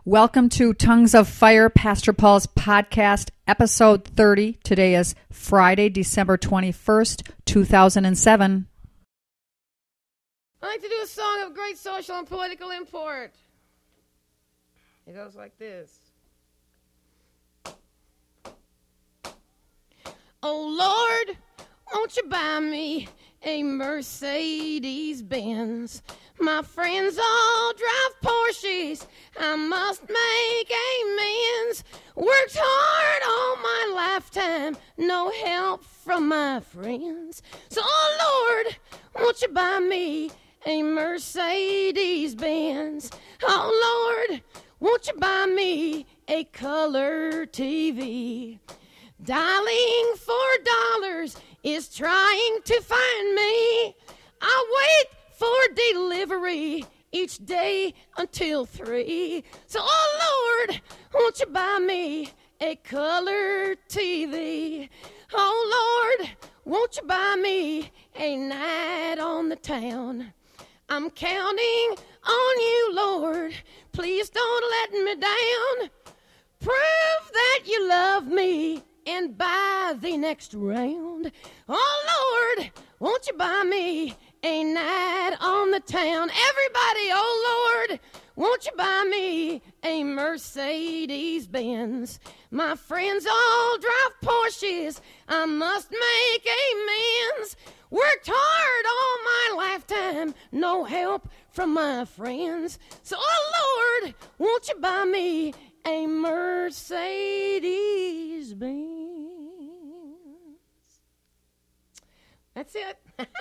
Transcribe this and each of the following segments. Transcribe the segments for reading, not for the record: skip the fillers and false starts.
Welcome to Tongues of Fire, Pastor Paul's podcast, episode 30. Today is Friday, December 21st, 2007. I like to do a song of great social and political import. It goes like this. Oh Lord, won't you buy me a Mercedes-Benz? My friends all drive Porsches, I must make amends. Worked hard all my lifetime, no help from my friends. So, oh Lord, won't you buy me a Mercedes-Benz? Oh Lord, won't you buy me a color TV? Dialing $4 is trying to find me. I wait for delivery each day until 3. So, oh Lord, won't you buy me a color TV? Oh Lord, won't you buy me a night on the town? I'm counting on you, Lord. Please don't let me down. Prove that you love me and buy the next round. Oh Lord, won't you buy me a night on the town? Everybody, oh Lord, won't you buy me a Mercedes-Benz? My friends all drive Porsches, I must make amends. Worked hard all my lifetime, no help from my friends. So, oh Lord, won't you buy me a Mercedes-Benz? That's it.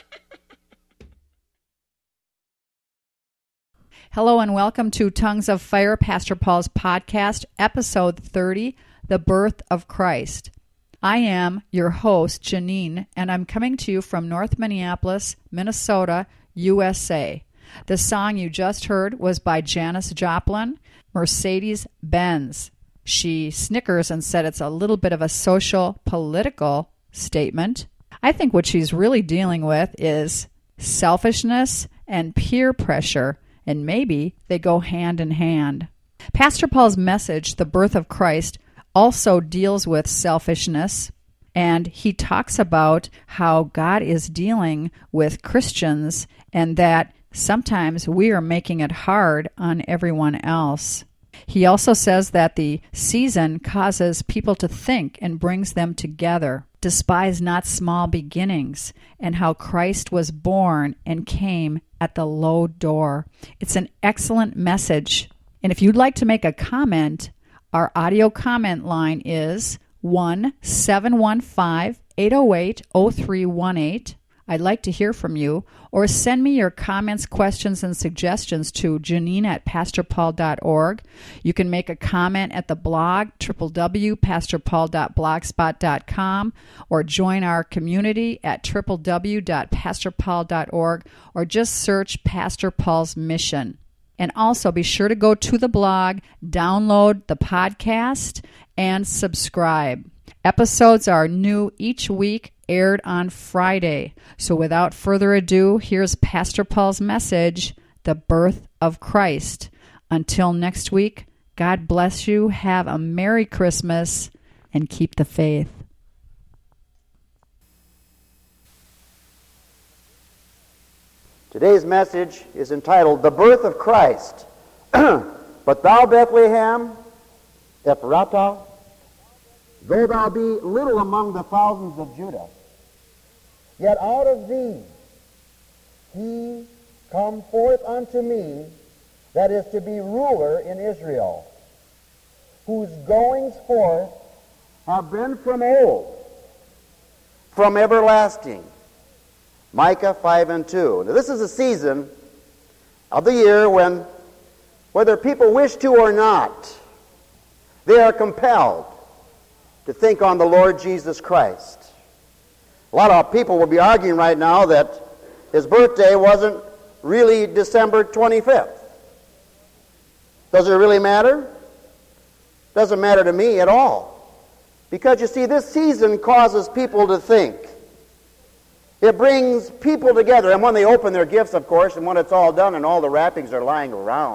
Hello and welcome to Tongues of Fire, Pastor Paul's podcast, episode 30, The Birth of Christ. I am your host, Janine, and I'm coming to you from North Minneapolis, Minnesota, USA. The song you just heard was by Janis Joplin, Mercedes-Benz. She snickers and said it's a little bit of a social, political statement. I think what she's really dealing with is selfishness and peer pressure, and maybe they go hand in hand. Pastor Paul's message, The Birth of Christ, also deals with selfishness, and he talks about how God is dealing with Christians and that sometimes we are making it hard on everyone else. He also says that the season causes people to think and brings them together. Despise not small beginnings, and how Christ was born and came at the low door. It's an excellent message. And if you'd like to make a comment, our audio comment line is 1-715-808-0318. I'd like to hear from you, or send me your comments, questions, and suggestions to janine@pastorpaul.org. You can make a comment at the blog, www.pastorpaul.blogspot.com, or join our community at www.pastorpaul.org, or just search Pastor Paul's Mission. And also be sure to go to the blog, download the podcast, and subscribe. Episodes are new each week, aired on Friday. So without further ado, here's Pastor Paul's message, The Birth of Christ. Until next week, God bless you, have a Merry Christmas, and keep the faith. Today's message is entitled, The Birth of Christ. But thou, Bethlehem, Ephratah, though thou be little among the thousands of Judah, yet out of thee he come forth unto me that is to be ruler in Israel, whose goings forth have been from old, from everlasting. Micah 5:2. Now, this is a season of the year when, whether people wish to or not, they are compelled to think on the Lord Jesus Christ. A lot of people will be arguing right now that his birthday wasn't really December 25th. Does it really matter? Doesn't matter to me at all. Because you see, this season causes people to think. It brings people together, and when they open their gifts, of course, and when it's all done and all the wrappings are lying around,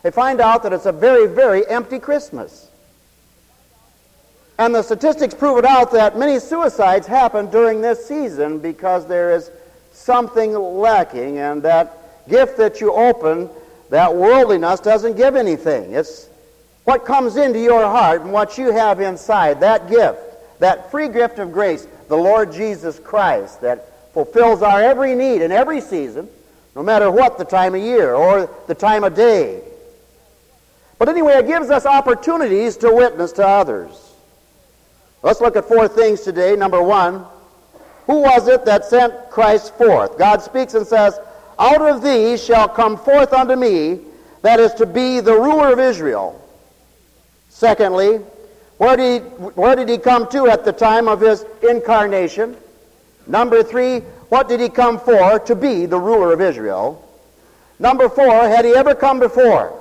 they find out that it's a very, very empty Christmas. And the statistics prove it out that many suicides happen during this season because there is something lacking, and that gift that you open, that worldliness, doesn't give anything. It's what comes into your heart and what you have inside, that gift, that free gift of grace, the Lord Jesus Christ, that fulfills our every need in every season, no matter what the time of year or the time of day. But anyway, it gives us opportunities to witness to others. Let's look at 4 things today. Number 1, who was it that sent Christ forth? God speaks and says, out of these shall come forth unto me, that is to be the ruler of Israel. Secondly, where did he come to at the time of his incarnation? Number 3, what did he come for to be the ruler of Israel? Number 4, had he ever come before?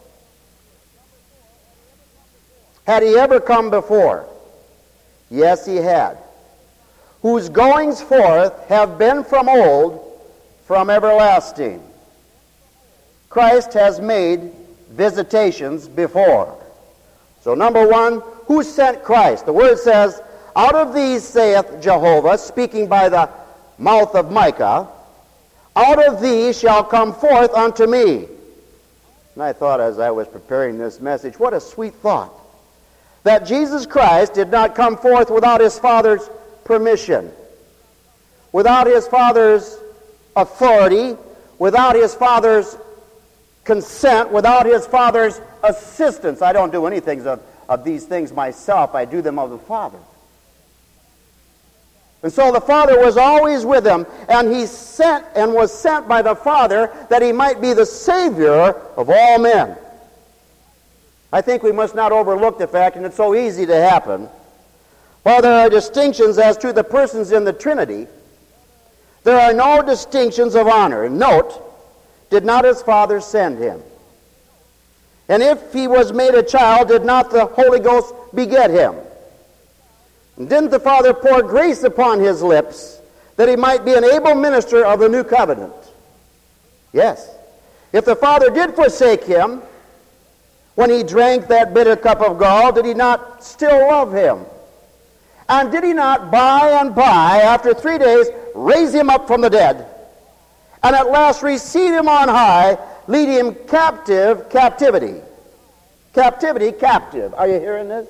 Had he ever come before? Yes, he had. Whose goings forth have been from old, from everlasting. Christ has made visitations before. So number 1, who sent Christ? The word says, out of these saith Jehovah, speaking by the mouth of Micah, out of these shall come forth unto me. And I thought as I was preparing this message, what a sweet thought. That Jesus Christ did not come forth without his Father's permission, without his Father's authority, without his Father's consent, without his Father's assistance. I don't do anything of these things myself. I do them of the Father. And so the Father was always with him, and he was sent by the Father that he might be the Savior of all men. I think we must not overlook the fact, and it's so easy to happen, while there are distinctions as to the persons in the Trinity, there are no distinctions of honor. And note, did not his Father send him? And if he was made a child, did not the Holy Ghost beget him? And didn't the Father pour grace upon his lips that he might be an able minister of the new covenant? Yes. If the Father did forsake him, when he drank that bitter cup of gall, did he not still love him? And did he not by and by, after 3 days, raise him up from the dead, and at last receive him on high, lead him captivity? Captive. Are you hearing this?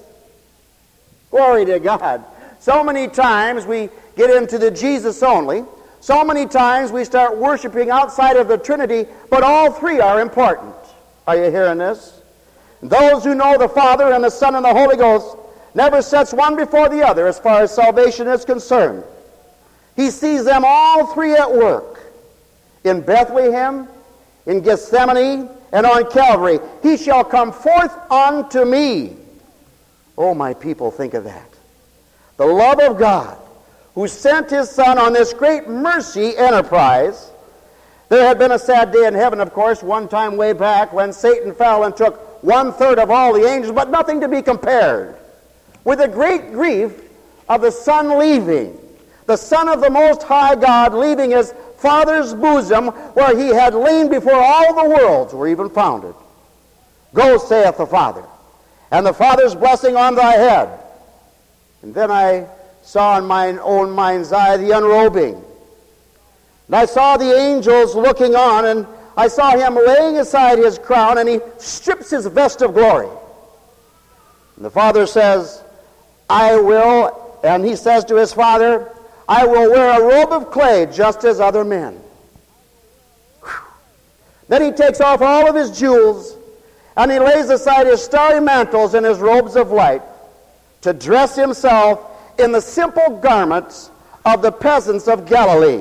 Glory to God. So many times we get into the Jesus only. So many times we start worshiping outside of the Trinity, but all 3 are important. Are you hearing this? Those who know the Father and the Son and the Holy Ghost never sets one before the other as far as salvation is concerned. He sees them all 3 at work. In Bethlehem, in Gethsemane, and on Calvary. He shall come forth unto me. Oh, my people, think of that. The love of God, who sent his Son on this great mercy enterprise. There had been a sad day in heaven, of course, one time way back when Satan fell and took 1/3 of all the angels, but nothing to be compared with the great grief of the Son leaving, the Son of the Most High God leaving his Father's bosom, where he had lain before all the worlds were even founded. Go, saith the Father, and the Father's blessing on thy head. And then I saw in mine own mind's eye the unrobing. And I saw the angels looking on, and I saw him laying aside his crown, and he strips his vest of glory. And the Father says, I will, and he says to his Father, I will wear a robe of clay just as other men. Whew. Then he takes off all of his jewels, and he lays aside his starry mantles and his robes of light to dress himself in the simple garments of the peasants of Galilee.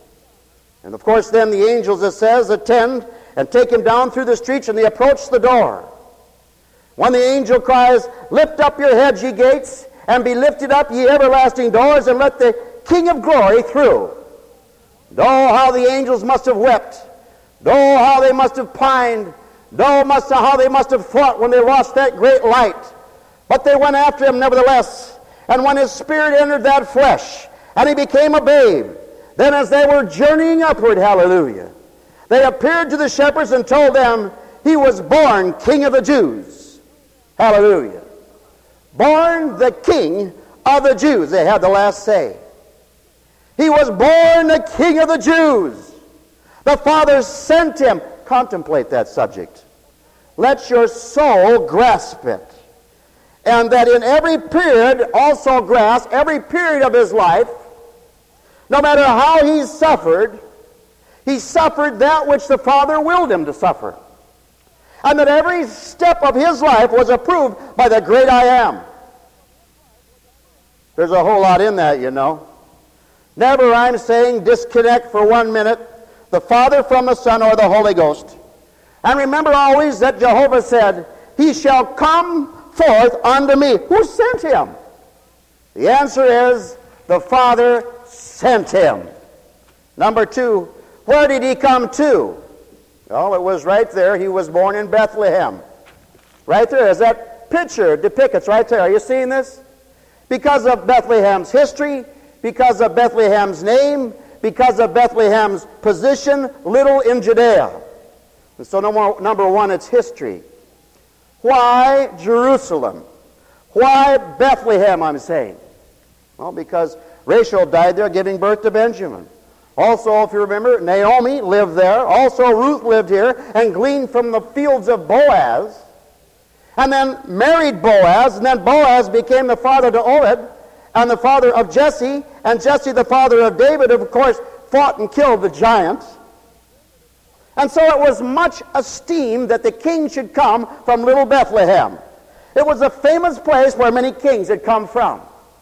And of course then the angels, it says, attend and take him down through the streets, and they approach the door. When the angel cries, lift up your heads, ye gates, and be lifted up, ye everlasting doors, and let the King of glory through. And oh, how the angels must have wept. Oh, how they must have pined. Oh, how they must have thought when they lost that great light. But they went after him nevertheless. And when his spirit entered that flesh, and he became a babe, then as they were journeying upward, hallelujah, they appeared to the shepherds and told them, He was born King of the Jews. Hallelujah. Born the King of the Jews. They had the last say. He was born the King of the Jews. The Father sent him. Contemplate that subject. Let your soul grasp it. And that in every period, also grasp every period of his life, no matter how he suffered that which the Father willed him to suffer. And that every step of his life was approved by the great I am. There's a whole lot in that, you know. Never, I'm saying, disconnect for 1 minute the Father from the Son or the Holy Ghost. And remember always that Jehovah said, he shall come forth unto me. Who sent him? The answer is, the Father sent him. Number 2, where did he come to? Oh, it was right there. He was born in Bethlehem. Right there. As that picture depicts right there. Are you seeing this? Because of Bethlehem's history, because of Bethlehem's name, because of Bethlehem's position, little in Judea. And so number 1, it's history. Why Jerusalem? Why Bethlehem, I'm saying? Well, because Rachel died there giving birth to Benjamin. Also, if you remember, Naomi lived there. Also, Ruth lived here and gleaned from the fields of Boaz. And then married Boaz, and then Boaz became the father to Obed, and the father of Jesse, and Jesse the father of David, who of course fought and killed the giant. And so it was much esteemed that the king should come from little Bethlehem. It was a famous place where many kings had come from.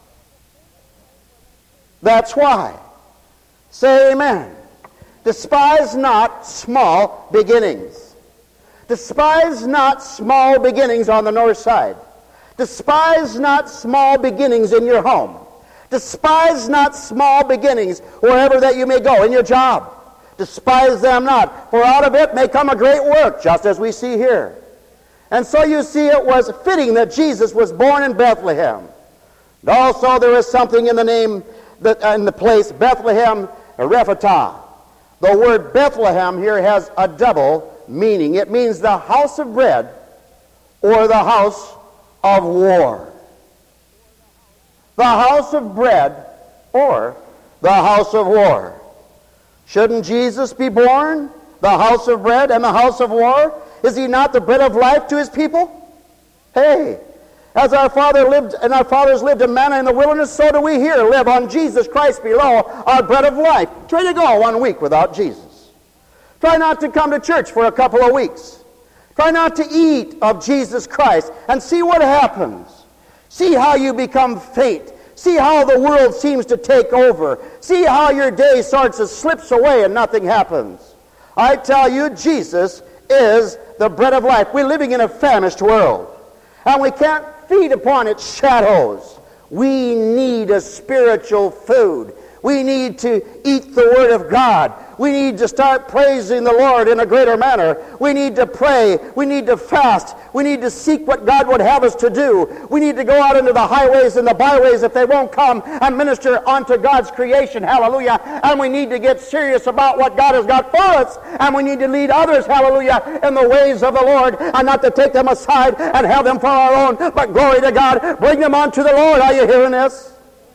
That's why. Say amen. Despise not small beginnings. Despise not small beginnings on the north side. Despise not small beginnings in your home. Despise not small beginnings wherever that you may go, in your job. Despise them not, for out of it may come a great work, just as we see here. And so you see it was fitting that Jesus was born in Bethlehem. And also there is something in the name, in the place Bethlehem Ephratah. The word Bethlehem here has a double meaning. It means the house of bread or the house of war. The house of bread or the house of war. Shouldn't Jesus be born the house of bread and the house of war? Is he not the bread of life to his people? Hey, as our father lived and our fathers lived in manna in the wilderness, so do we here live on Jesus Christ below, our bread of life. Try to go 1 week without Jesus. Try not to come to church for a couple of weeks. Try not to eat of Jesus Christ and see what happens. See how you become faint. See how the world seems to take over. See how your day starts to slips away and nothing happens. I tell you, Jesus is the bread of life. We're living in a famished world, and we can't feed upon its shadows. We need a spiritual food. We need to eat the Word of God. We need to start praising the Lord in a greater manner. We need to pray. We need to fast. We need to seek what God would have us to do. We need to go out into the highways and the byways if they won't come and minister unto God's creation. Hallelujah. And we need to get serious about what God has got for us. And we need to lead others, hallelujah, in the ways of the Lord, and not to take them aside and have them for our own. But glory to God, bring them unto the Lord. Are you hearing this?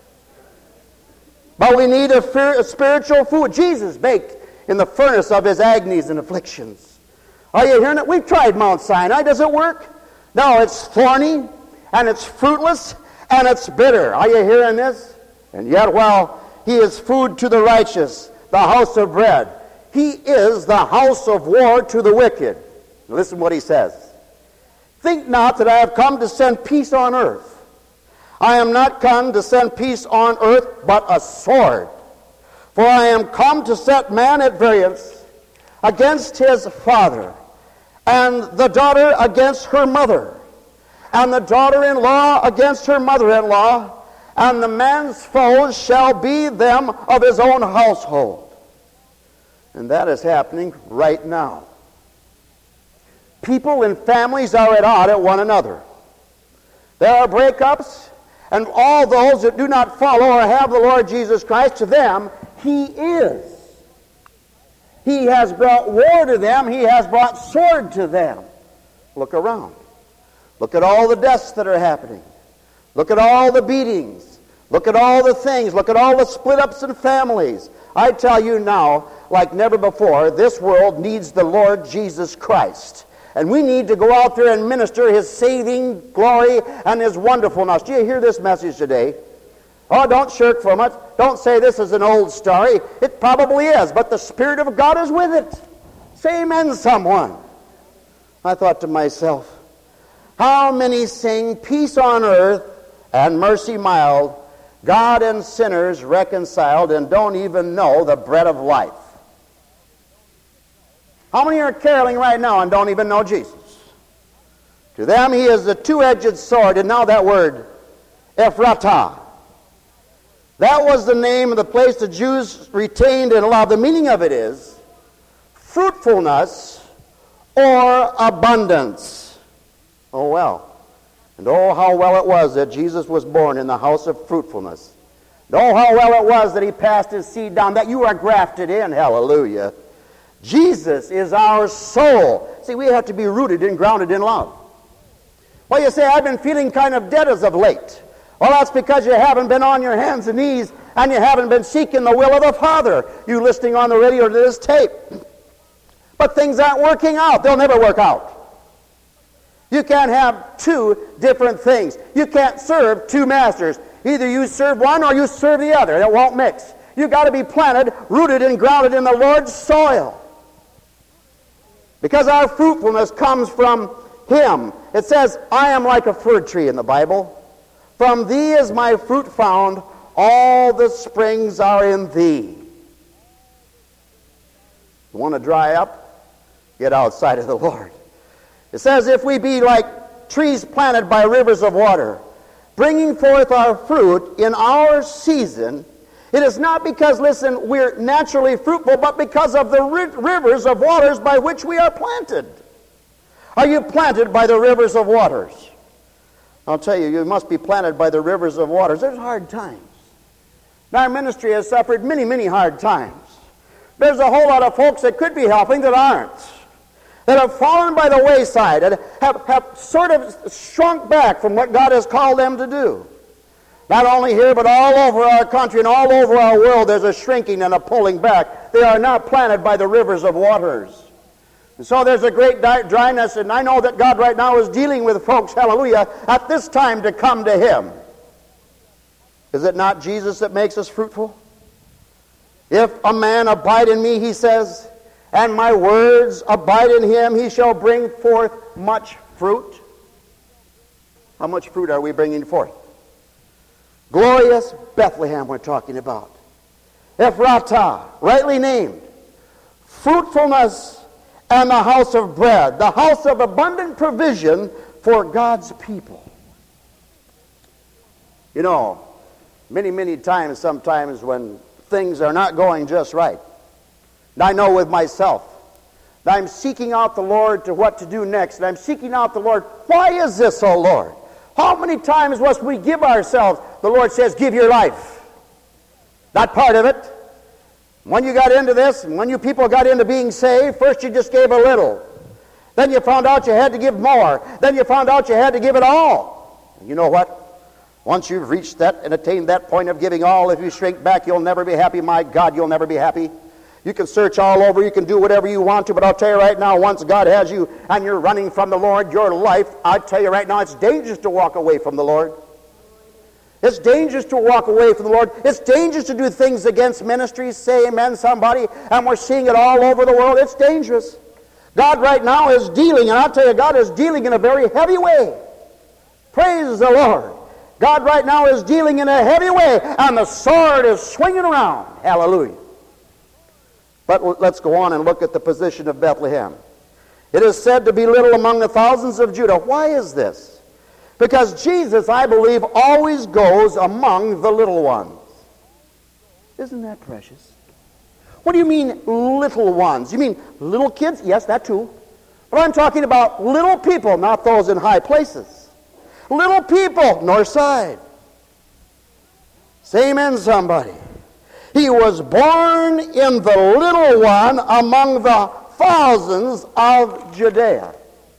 But we need a spiritual food. Jesus baked in the furnace of his agonies and afflictions. Are you hearing it? We've tried Mount Sinai. Does it work? No, it's thorny, and it's fruitless, and it's bitter. Are you hearing this? And yet, while he is food to the righteous, the house of bread, he is the house of war to the wicked. Listen what he says. Think not that I have come to send peace on earth. I am not come to send peace on earth, but a sword. For I am come to set man at variance against his father, and the daughter against her mother, and the daughter-in-law against her mother-in-law, and the man's foes shall be them of his own household. And that is happening right now. People and families are at odds at one another. There are breakups. And all those that do not follow or have the Lord Jesus Christ, to them, he is. He has brought war to them. He has brought sword to them. Look around. Look at all the deaths that are happening. Look at all the beatings. Look at all the things. Look at all the split-ups in families. I tell you now, like never before, this world needs the Lord Jesus Christ. And we need to go out there and minister His saving glory and His wonderfulness. Do you hear this message today? Oh, don't shirk from it. Don't say this is an old story. It probably is, but the Spirit of God is with it. Say amen, someone. I thought to myself, how many sing peace on earth and mercy mild, God and sinners reconciled, and don't even know the bread of life? How many are caroling right now and don't even know Jesus? To them He is the two-edged sword, and now that word, Ephratah. That was the name of the place the Jews retained and allowed. The meaning of it is fruitfulness or abundance. Oh, well. And oh, how well it was that Jesus was born in the house of fruitfulness. And oh, how well it was that He passed His seed down, that you are grafted in. Hallelujah. Jesus is our soul. See, we have to be rooted and grounded in love. Well, you say, I've been feeling kind of dead as of late. Well, that's because you haven't been on your hands and knees and you haven't been seeking the will of the Father. You listening on the radio to this tape. But things aren't working out. They'll never work out. You can't have two different things. You can't serve two masters. Either you serve one or you serve the other. It won't mix. You've got to be planted, rooted, and grounded in the Lord's soil. Because our fruitfulness comes from Him. It says, I am like a fir tree in the Bible. From thee is my fruit found, all the springs are in thee. You want to dry up? Get outside of the Lord. It says, if we be like trees planted by rivers of water, bringing forth our fruit in our season, it is not because, listen, we're naturally fruitful, but because of the rivers of waters by which we are planted. Are you planted by the rivers of waters? I'll tell you, you must be planted by the rivers of waters. There's hard times. Our ministry has suffered many, many hard times. There's a whole lot of folks that could be helping that aren't. That have fallen by the wayside and have sort of shrunk back from what God has called them to do. Not only here, but all over our country and all over our world, there's a shrinking and a pulling back. They are not planted by the rivers of waters. And so there's a great dryness, and I know that God right now is dealing with folks, hallelujah, at this time to come to Him. Is it not Jesus that makes us fruitful? If a man abide in me, He says, and my words abide in him, he shall bring forth much fruit. How much fruit are we bringing forth? Glorious Bethlehem we're talking about. Ephratah, rightly named. Fruitfulness and the house of bread, the house of abundant provision for God's people. You know, many, many times, sometimes when things are not going just right, and I know with myself, that I'm seeking out the Lord to what to do next, and I'm seeking out the Lord, why is this, O Lord? How many times must we give ourselves? The Lord says, give your life. Not part of it. When you got into this, and when you people got into being saved, first you just gave a little. Then you found out you had to give more. Then you found out you had to give it all. And you know what? Once you've reached that and attained that point of giving all, if you shrink back, you'll never be happy. My God, you'll never be happy. You can search all over, you can do whatever you want to, but I'll tell you right now, once God has you and you're running from the Lord, your life, I'll tell you right now, it's dangerous to walk away from the Lord. It's dangerous to walk away from the Lord. It's dangerous to do things against ministries. Say amen, somebody. And we're seeing it all over the world. It's dangerous. God right now is dealing, and I'll tell you, God is dealing in a very heavy way. Praise the Lord. God right now is dealing in a heavy way, and the sword is swinging around. Hallelujah. But let's go on and look at the position of Bethlehem. It is said to be little among the thousands of Judah. Why is this? Because Jesus, I believe, always goes among the little ones. Isn't that precious? What do you mean, little ones? You mean little kids? Yes, that too. But I'm talking about little people, not those in high places. Little people, north side. Say amen, somebody. He was born in the little one among the thousands of Judea.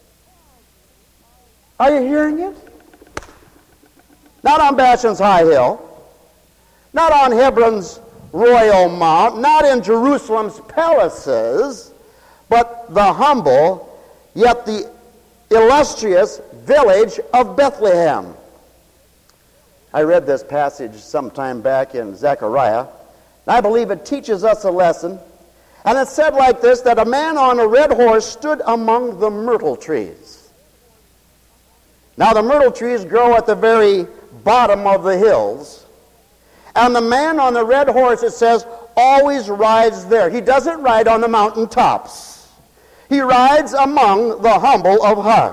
Are you hearing it? Not on Bashan's high hill, not on Hebron's royal mount, not in Jerusalem's palaces, but the humble, yet the illustrious village of Bethlehem. I read this passage sometime back in Zechariah, and I believe it teaches us a lesson. And it said like this, that a man on a red horse stood among the myrtle trees. Now the myrtle trees grow at the very bottom of the hills. And the man on the red horse, it says, always rides there. He doesn't ride on the mountain tops. He rides among the humble of heart.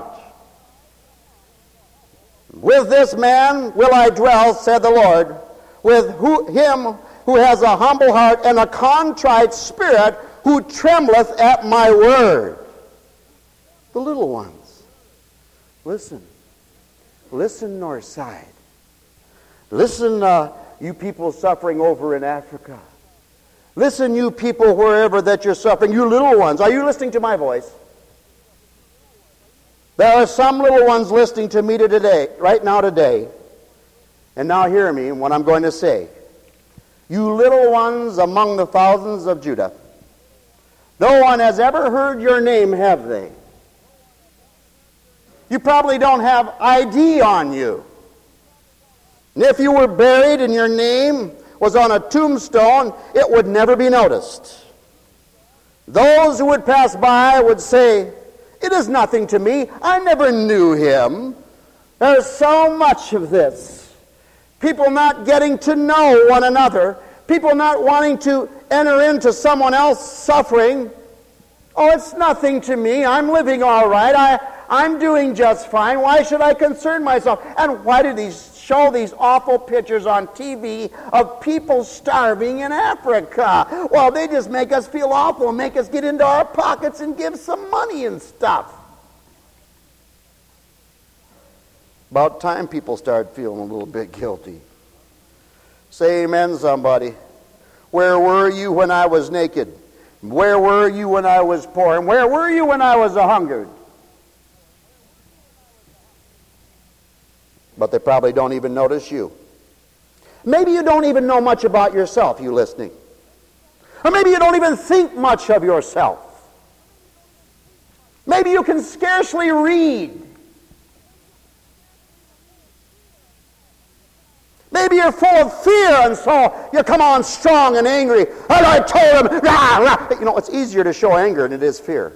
With this man will I dwell, said the Lord, with him who has a humble heart and a contrite spirit, who trembleth at my word. The little ones, listen. Listen, Northside. Listen, you people suffering over in Africa. Listen, you people wherever that you're suffering, you little ones. Are you listening to my voice? There are some little ones listening to me today, right now today. And now hear me what I'm going to say. You little ones among the thousands of Judah. No one has ever heard your name, have they? You probably don't have ID on you. And if you were buried and your name was on a tombstone, it would never be noticed. Those who would pass by would say, it is nothing to me. I never knew him. There's so much of this. People not getting to know one another. People not wanting to enter into someone else's suffering. Oh, it's nothing to me. I'm living all right. I'm doing just fine. Why should I concern myself? And why do these show these awful pictures on TV of people starving in Africa? Well, they just make us feel awful and make us get into our pockets and give some money and stuff. About time people start feeling a little bit guilty. Say amen, somebody. Where were you when I was naked? Where were you when I was poor? And where were you when I was a-hungered? But they probably don't even notice you. Maybe you don't even know much about yourself, you listening. Or maybe you don't even think much of yourself. Maybe you can scarcely read. Maybe you're full of fear, and so you come on strong and angry. And I told him, rah, rah. You know, it's easier to show anger than it is fear.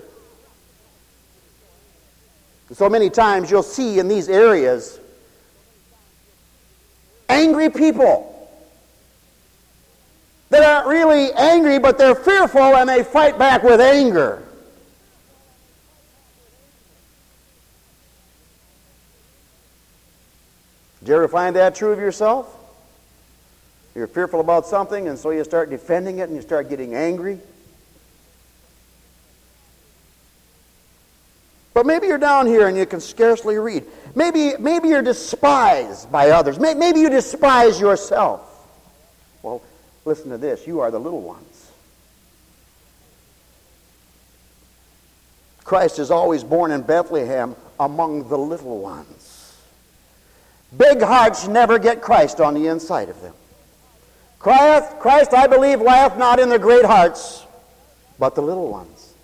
And so many times you'll see in these areas angry people that aren't really angry, but they're fearful and they fight back with anger. Did you ever find that true of yourself? You're fearful about something, and so you start defending it and you start getting angry. But maybe you're down here and you can scarcely read. Maybe you're despised by others. Maybe you despise yourself. Well, listen to this. You are the little ones. Christ is always born in Bethlehem among the little ones. Big hearts never get Christ on the inside of them. Christ, I believe, lieth not in the great hearts, but the little ones.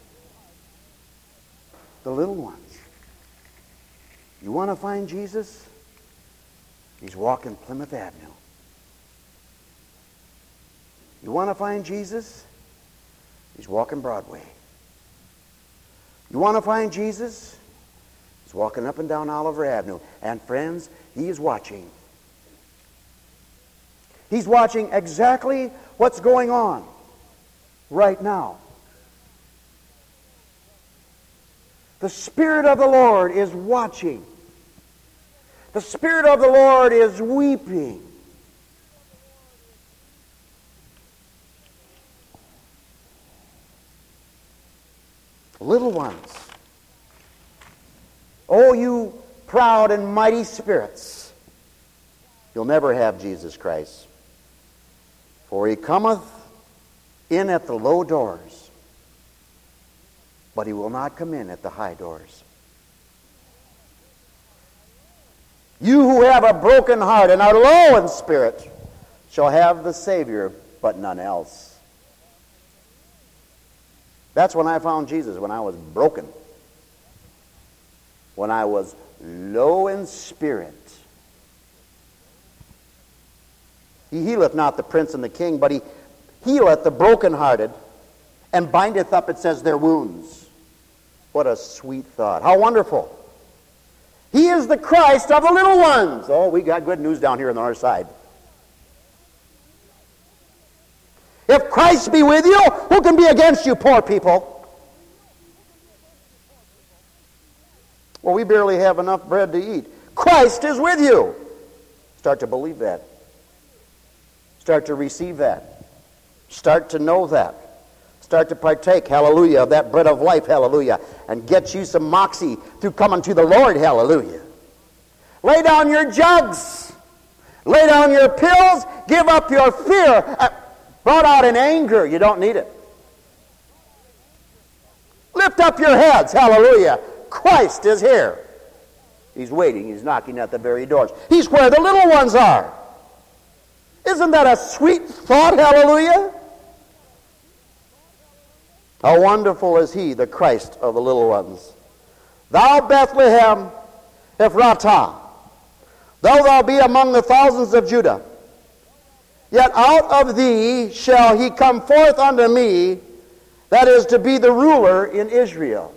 The little ones. You want to find Jesus? He's walking Plymouth Avenue. You want to find Jesus? He's walking Broadway. You want to find Jesus? He's walking up and down Oliver Avenue. And friends, he is watching. He's watching exactly what's going on right now. The Spirit of the Lord is watching. The Spirit of the Lord is weeping. Little ones, oh, you proud and mighty spirits, you'll never have Jesus Christ. For he cometh in at the low doors, but he will not come in at the high doors. You who have a broken heart and are low in spirit shall have the Savior, but none else. That's when I found Jesus, when I was broken, when I was low in spirit. He healeth not the prince and the king, but he healeth the brokenhearted, and bindeth up, it says, their wounds. What a sweet thought. How wonderful. He is the Christ of the little ones. Oh, we got good news down here on the north side. If Christ be with you, who can be against you, poor people? Well, we barely have enough bread to eat. Christ is with you. Start to believe that. Start to receive that. Start to know that. Start to partake, hallelujah, of that bread of life, hallelujah, and get you some moxie through coming to the Lord, hallelujah. Lay down your jugs. Lay down your pills. Give up your fear. Brought out in anger, you don't need it. Lift up your heads, hallelujah. Christ is here. He's waiting. He's knocking at the very doors. He's where the little ones are. Isn't that a sweet thought, hallelujah? How wonderful is he, the Christ of the little ones. Thou Bethlehem Ephratah, though thou be among the thousands of Judah, yet out of thee shall he come forth unto me, that is to be the ruler in Israel.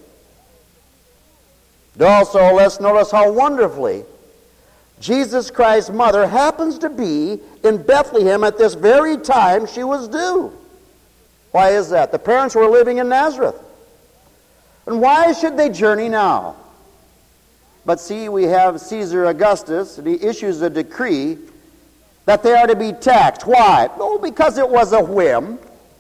And also, let's notice how wonderfully Jesus Christ's mother happens to be in Bethlehem at this very time she was due. Why is that? The parents were living in Nazareth. And why should they journey now? But see, we have Caesar Augustus, and he issues a decree that they are to be taxed. Why? Oh, because it was a whim.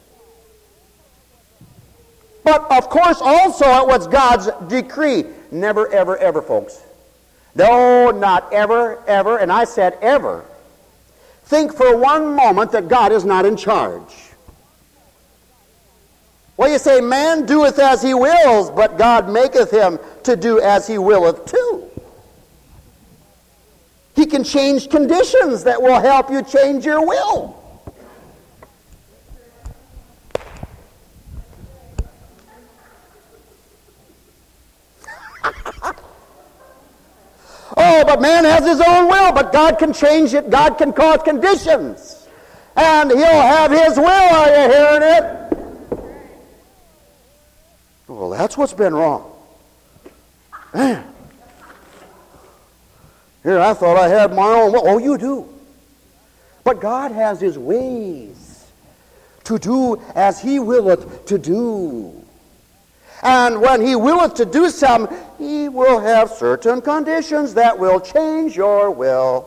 But, of course, also it was God's decree. Never, ever, ever, folks. No, not ever, ever, and I said ever. Think for one moment that God is not in charge. Well, you say, man doeth as he wills, but God maketh him to do as he willeth too. He can change conditions that will help you change your will. Oh, but man has his own will, but God can change it. God can cause conditions. And he'll have his will. Are you hearing it? Well, that's what's been wrong. Man. Here, I thought I had my own will. Oh, you do. But God has his ways to do as he willeth to do. And when he willeth to do something, he will have certain conditions that will change your will.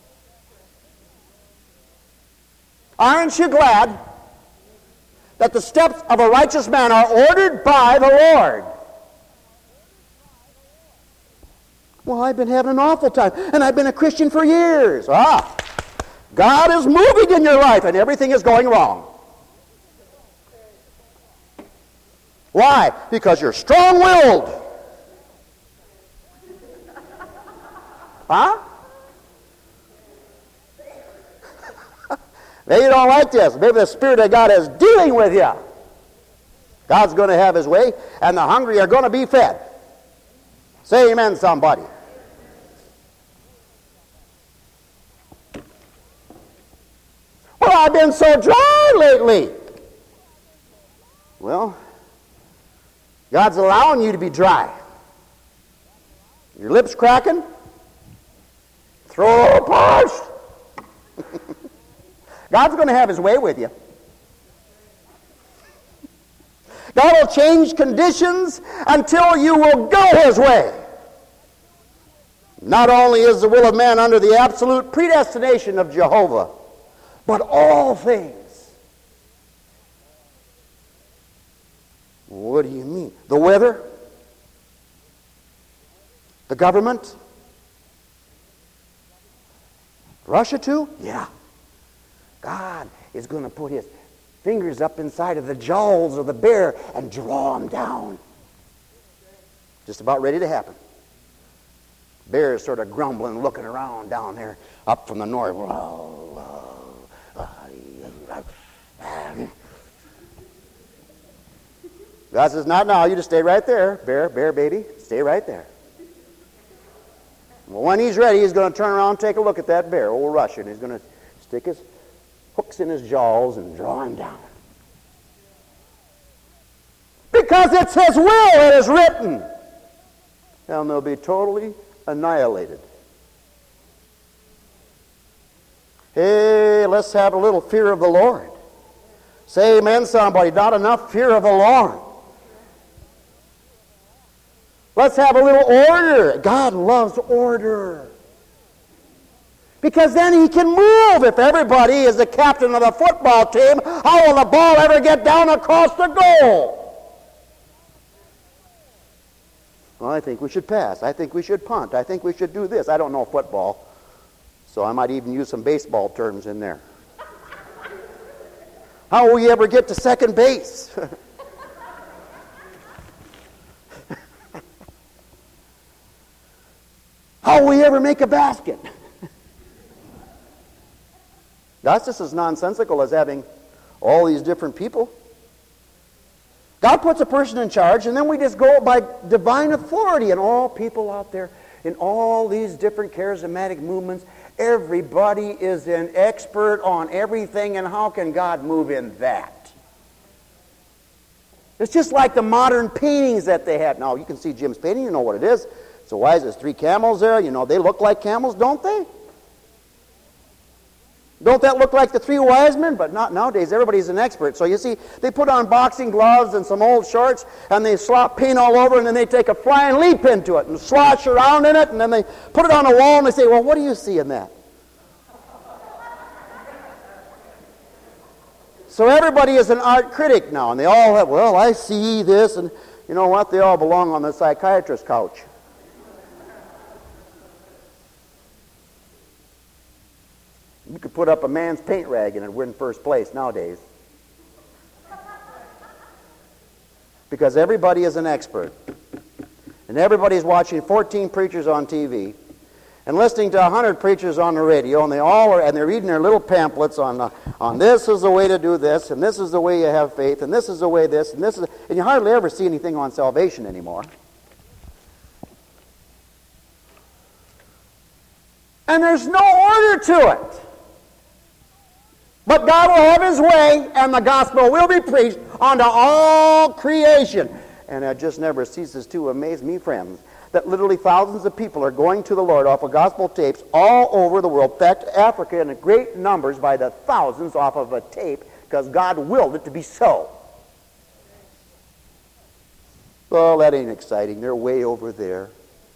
Aren't you glad that the steps of a righteous man are ordered by the Lord? Well, I've been having an awful time, and I've been a Christian for years. God is moving in your life, and everything is going wrong. Why? Because you're strong-willed. Huh? Maybe you don't like this. Maybe the Spirit of God is dealing with you. God's going to have his way, and the hungry are going to be fed. Say amen, somebody. Well, I've been so dry lately. Well, God's allowing you to be dry. Your lips cracking? Throat parched? God's going to have his way with you. God will change conditions until you will go his way. Not only is the will of man under the absolute predestination of Jehovah, but all things. What do you mean? The weather? The government? Russia too? Yeah. God is going to put his fingers up inside of the jaws of the bear and draw him down. Just about ready to happen. Bear is sort of grumbling, looking around down there, up from the north. God says, not now, you just stay right there. Bear baby, stay right there. Well, when he's ready, he's going to turn around and take a look at that bear, old Russian. He's going to stick his hooks in his jaws and draw him down. Because it's his will, it is written. And they'll be totally annihilated. Hey, let's have a little fear of the Lord. Say amen, somebody. Not enough fear of the Lord. Let's have a little order. God loves order. Because then he can move. If everybody is the captain of the football team, how will the ball ever get down across the goal? Well, I think we should pass. I think we should punt. I think we should do this. I don't know football, so I might even use some baseball terms in there. How will we ever get to second base? How will we ever make a basket? That's just as nonsensical as having all these different people. God puts a person in charge, and then we just go by divine authority, and all people out there in all these different charismatic movements, everybody is an expert on everything, and how can God move in that? It's just like the modern paintings that they have. Now, you can see Jim's painting, you know what it is. So why is there 3 camels there? You know, they look like camels, don't they? Don't that look like the 3 wise men? But not nowadays. Everybody's an expert. So you see, they put on boxing gloves and some old shorts, and they slop paint all over, and then they take a flying leap into it and slosh around in it, and then they put it on a wall, and they say, well, what do you see in that? So everybody is an art critic now, and they all have, well, I see this, and you know what? They all belong on the psychiatrist's couch. You could put up a man's paint rag and it'd win first place nowadays. Because everybody is an expert. And everybody's watching 14 preachers on TV and listening to 100 preachers on the radio, and they're reading their little pamphlets on this is the way to do this, and this is the way you have faith, and this is the way this, and this is, and you hardly ever see anything on salvation anymore. And there's no order to it. But God will have his way, and the gospel will be preached unto all creation. And it just never ceases to amaze me, friends, that literally thousands of people are going to the Lord off of gospel tapes all over the world. In fact, Africa in great numbers by the thousands off of a tape, because God willed it to be so. Well, that ain't exciting. They're way over there.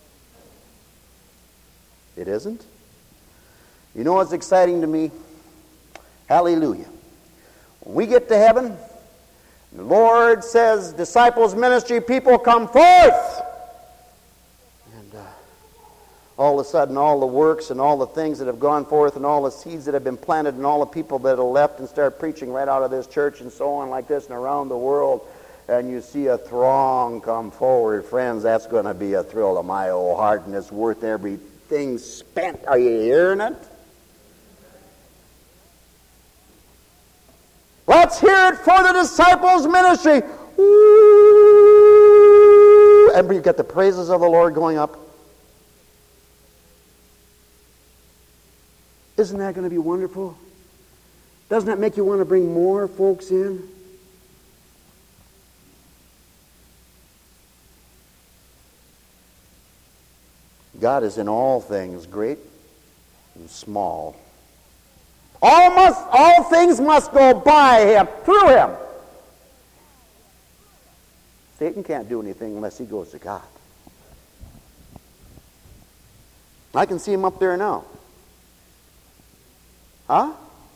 It isn't? You know what's exciting to me? Hallelujah. When we get to heaven, the Lord says, disciples, ministry, people, come forth. And all of a sudden, all the works and all the things that have gone forth and all the seeds that have been planted and all the people that have left and start preaching right out of this church and so on like this and around the world, and you see a throng come forward, friends, that's going to be a thrill to my old heart, and it's worth everything spent. Are you hearing it? Let's hear it for the disciples' ministry. Ooh, and you get the praises of the Lord going up. Isn't that going to be wonderful? Doesn't that make you want to bring more folks in? God is in all things, great and small. All things must go by him, through him. Satan can't do anything unless he goes to God. I can see him up there now. Huh?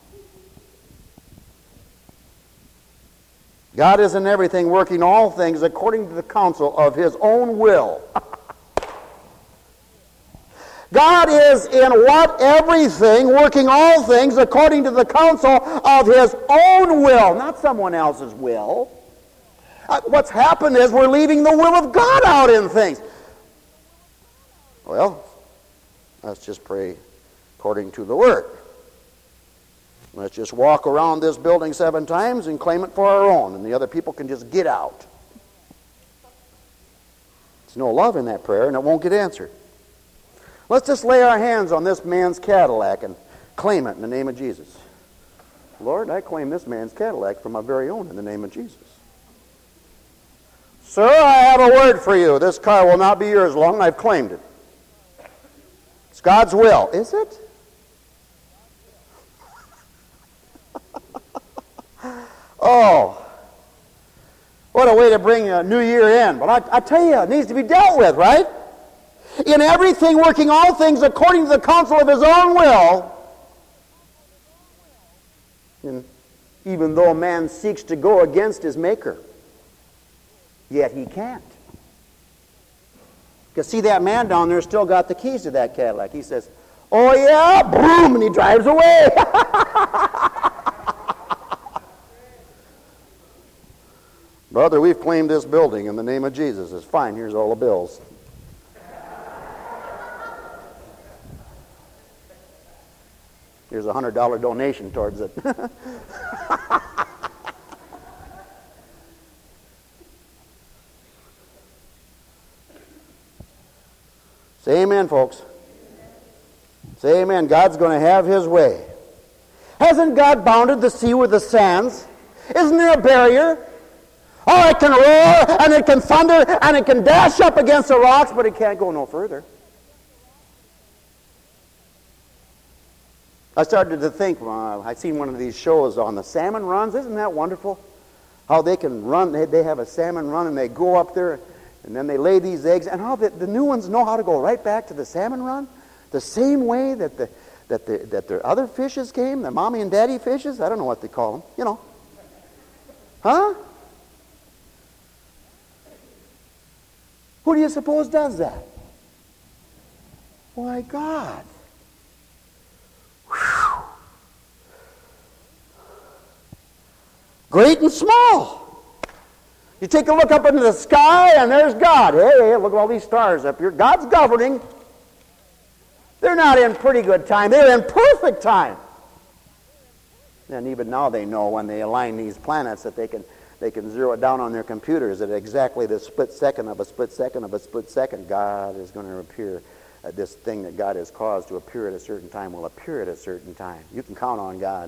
God is in everything, working all things according to the counsel of his own will. God is in what? Everything, working all things according to the counsel of His own will, not someone else's will. What's happened is we're leaving the will of God out in things. Well, let's just pray according to the Word. Let's just walk around this building 7 times and claim it for our own, and the other people can just get out. There's no love in that prayer, and it won't get answered. Let's just lay our hands on this man's Cadillac and claim it in the name of Jesus. Lord, I claim this man's Cadillac for my very own in the name of Jesus. Sir, I have a word for you. This car will not be yours long. I've claimed it. It's God's will. Is it? Oh, what a way to bring a new year in. But I tell you, it needs to be dealt with, right? In everything, working all things according to the counsel of His own will. And even though man seeks to go against his Maker, yet he can't. Because see, that man down there still got the keys to that Cadillac. He says, oh yeah, boom, and he drives away. Brother, we've claimed this building in the name of Jesus. It's fine, here's all the bills. Here's a $100 donation towards it. Say amen, folks. Say amen. God's going to have His way. Hasn't God bounded the sea with the sands? Isn't there a barrier? Oh, it can roar, and it can thunder, and it can dash up against the rocks, but it can't go no further. I started to think, I've seen one of these shows on the salmon runs. Isn't that wonderful? How they can run, they have a salmon run, and they go up there, and then they lay these eggs, and how the new ones know how to go right back to the salmon run, the same way that their other fishes came, the mommy and daddy fishes. I don't know what they call them, you know. Huh? Who do you suppose does that? Why, God. Whew. Great and small. You take a look up into the sky, and there's God. Hey, look at all these stars up here. God's governing. They're not in pretty good time. They're in perfect time. And even now they know when they align these planets that they can zero it down on their computers at exactly the split second of a split second of a split second. God is going to appear. This thing that God has caused to appear at a certain time will appear at a certain time. You can count on God.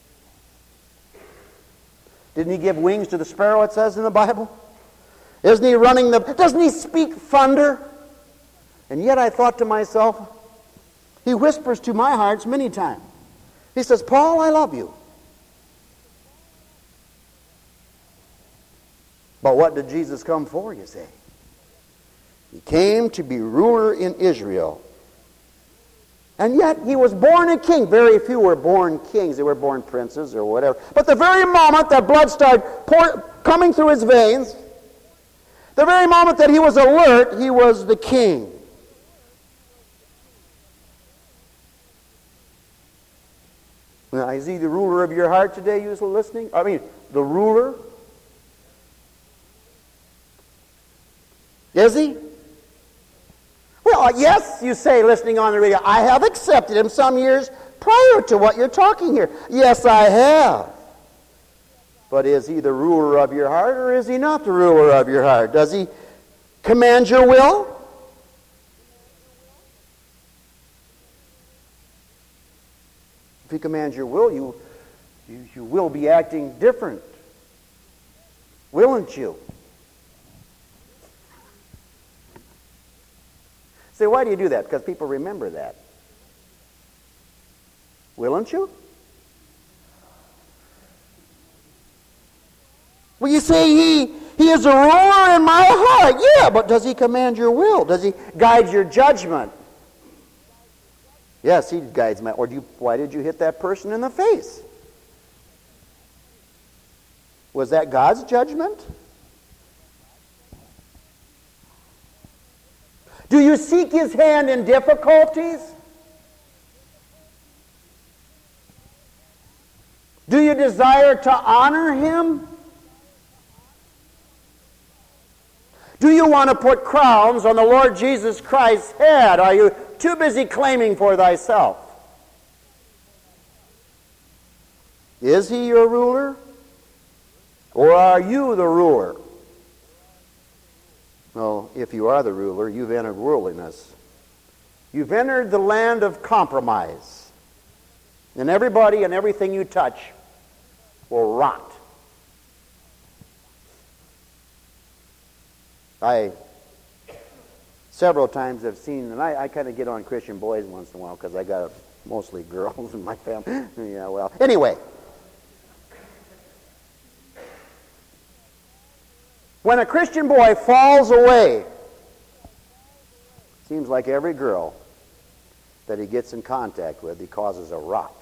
Didn't He give wings to the sparrow, it says in the Bible? Isn't He running doesn't He speak thunder? And yet I thought to myself, He whispers to my hearts many times. He says, Paul, I love you. But what did Jesus come for, you say? He came to be ruler in Israel. And yet he was born a king. Very few were born kings. They were born princes or whatever. But the very moment that blood started coming through his veins, the very moment that he was alert, he was the king. Now, is he the ruler of your heart today, you listening? I mean, the ruler? Is he? Well, yes, you say, listening on the radio, I have accepted him some years prior to what you're talking here. Yes, I have. But is he the ruler of your heart, or is he not the ruler of your heart? Does he command your will? If he commands your will, you will be acting different. Willn't you? Say, why do you do that? Because people remember that. Willn't you? Well, you say he is a ruler in my heart. Yeah, but does he command your will? Does he guide your judgment? Yes, he guides my... why did you hit that person in the face? Was that God's judgment? Do you seek His hand in difficulties? Do you desire to honor Him? Do you want to put crowns on the Lord Jesus Christ's head? Are you too busy claiming for thyself? Is He your ruler? Or are you the ruler? Well, if you are the ruler, you've entered worldliness. You've entered the land of compromise. And everybody and everything you touch will rot. I several times have seen, and I kind of get on Christian boys once in a while because I got mostly girls in my family. Yeah, well, anyway. When a Christian boy falls away, seems like every girl that he gets in contact with, he causes a rot.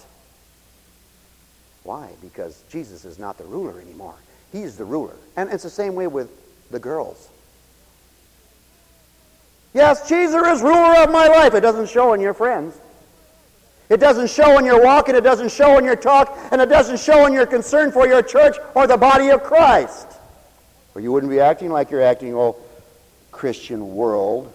Why? Because Jesus is not the ruler anymore. He's the ruler. And it's the same way with the girls. Yes, Jesus is ruler of my life. It doesn't show in your friends. It doesn't show in your walk, and it doesn't show in your talk, and it doesn't show in your concern for your church or the body of Christ. Or you wouldn't be acting like you're acting, oh, Christian world.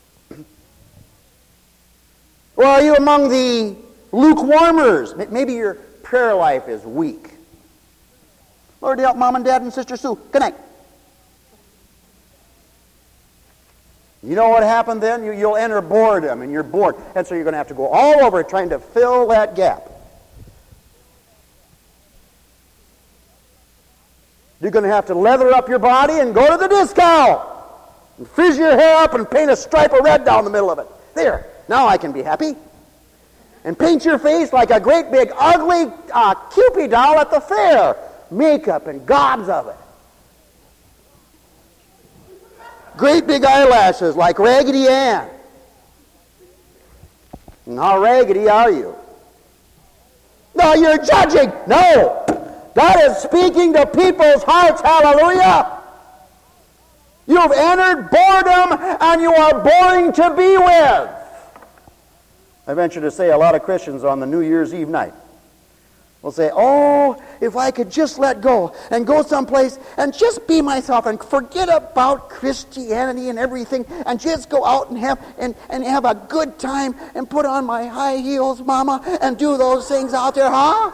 Or are you among the lukewarmers? Maybe your prayer life is weak. Lord, help Mom and Dad and Sister Sue. Good night. You know what happened then? You'll enter boredom, and you're bored. And so you're going to have to go all over trying to fill that gap. You're going to have to leather up your body and go to the disco and frizz your hair up and paint a stripe of red down the middle of it. There. Now I can be happy. And paint your face like a great big ugly Cupid doll at the fair. Makeup and gobs of it. Great big eyelashes like Raggedy Ann. And how raggedy are you? No, you're judging. No. God is speaking to people's hearts. Hallelujah. You've entered boredom and you are boring to be with. I venture to say a lot of Christians on the New Year's Eve night will say, oh, if I could just let go and go someplace and just be myself and forget about Christianity and everything and just go out and have a good time and put on my high heels, Mama, and do those things out there, huh?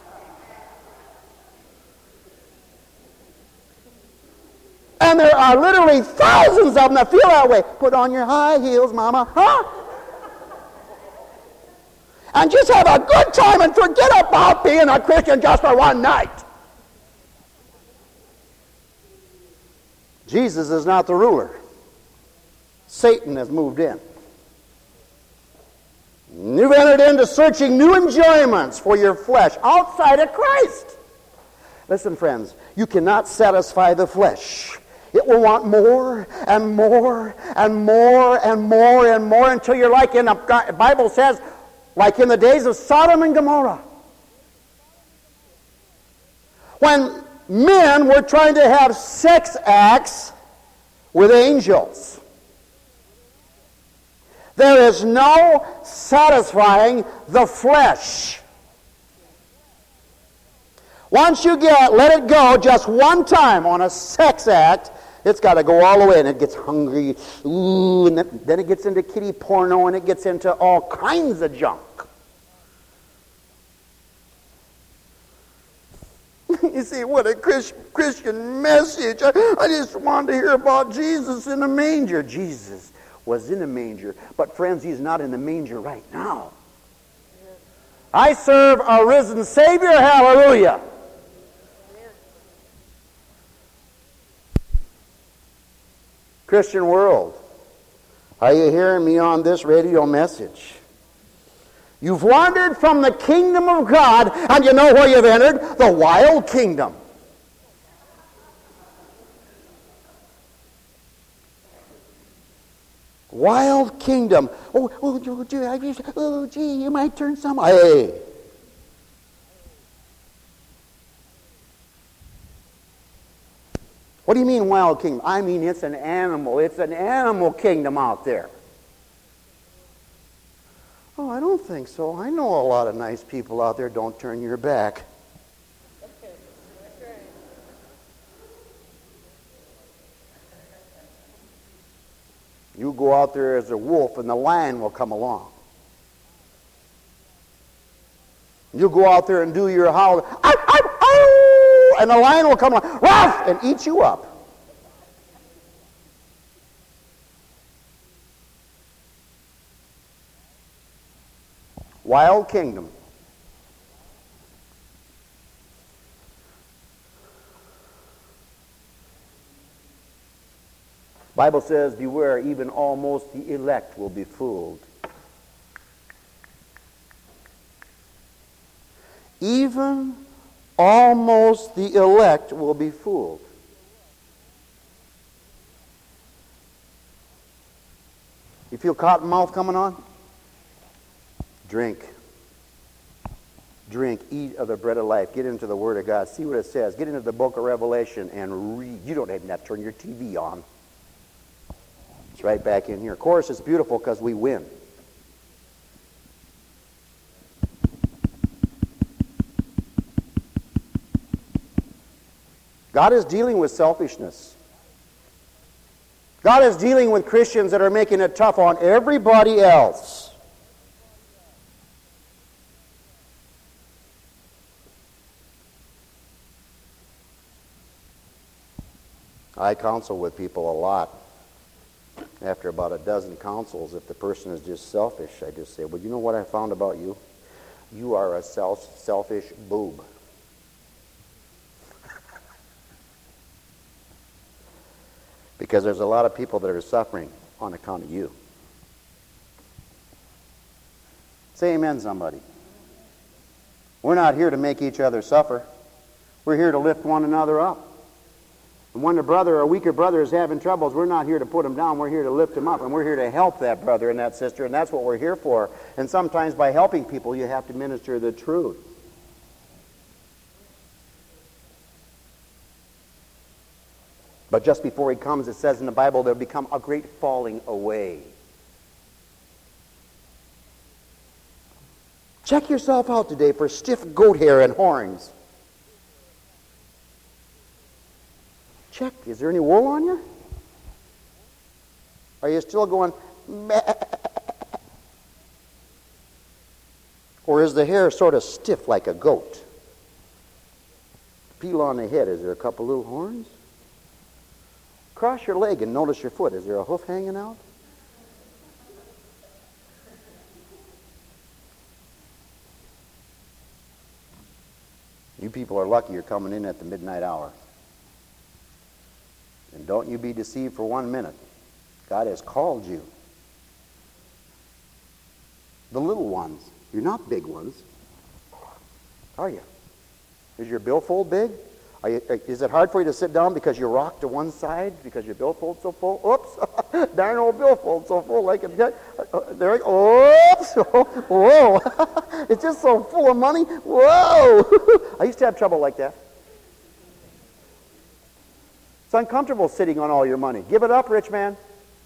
And there are literally thousands of them that feel that way. Put on your high heels, Mama, huh? And just have a good time and forget about being a Christian just for one night. Jesus is not the ruler. Satan has moved in. You've entered into searching new enjoyments for your flesh outside of Christ. Listen, friends, you cannot satisfy the flesh. It will want more and more and more and more and more until you're like in the Bible says, like in the days of Sodom and Gomorrah. When men were trying to have sex acts with angels. There is no satisfying the flesh. Once you let it go just one time on a sex act, it's got to go all the way, and it gets hungry. Ooh, and then it gets into kiddie porno, and it gets into all kinds of junk. You see, what a Christian message. I just wanted to hear about Jesus in the manger. Jesus was in the manger. But friends, He's not in the manger right now. I serve a risen Savior. Hallelujah. Christian world, are you hearing me on this radio message? You've wandered from the kingdom of God, and you know where you've entered? The wild kingdom. Wild kingdom. Oh, gee, you might turn some. Hey. What do you mean wild kingdom? I mean it's an animal. It's an animal kingdom out there. Oh, I don't think so. I know a lot of nice people out there. Don't turn your back. You go out there as a wolf and the lion will come along. You go out there and do your howl, and the lion will come along, ruff, and eat you up. Wild kingdom. Bible says, beware, even almost the elect will be fooled. Even almost the elect will be fooled. You feel cotton mouth coming on? Drink. Drink. Eat of the bread of life. Get into the Word of God. See what it says. Get into the book of Revelation and read. You don't even have to turn your TV on. It's right back in here. Of course, it's beautiful because we win. God is dealing with selfishness. God is dealing with Christians that are making it tough on everybody else. I counsel with people a lot. After about a dozen counsels, if the person is just selfish, I just say, well, you know what I found about you? You are a selfish boob. Because there's a lot of people that are suffering on account of you. Say amen, somebody. We're not here to make each other suffer. We're here to lift one another up. And when a brother or a weaker brother is having troubles, we're not here to put him down. We're here to lift him up. And we're here to help that brother and that sister. And that's what we're here for. And sometimes by helping people, you have to minister the truth. But just before he comes, it says in the Bible, there'll become a great falling away. Check yourself out today for stiff goat hair and horns. Check. Is there any wool on you? Are you still going, meh? Or is the hair sort of stiff like a goat? Peel on the head. Is there a couple little horns? Cross your leg and notice your foot. Is there a hoof hanging out? You people are lucky you're coming in at the midnight hour. And don't you be deceived for 1 minute. God has called you. The little ones. You're not big ones. Are you? Is your billfold big? Is it hard for you to sit down because you rock to one side because your billfold's so full? Oops! Darn old billfold so full like it. There we go. Oops! Whoa! It's just so full of money. Whoa! I used to have trouble like that. It's uncomfortable sitting on all your money. Give it up, rich man.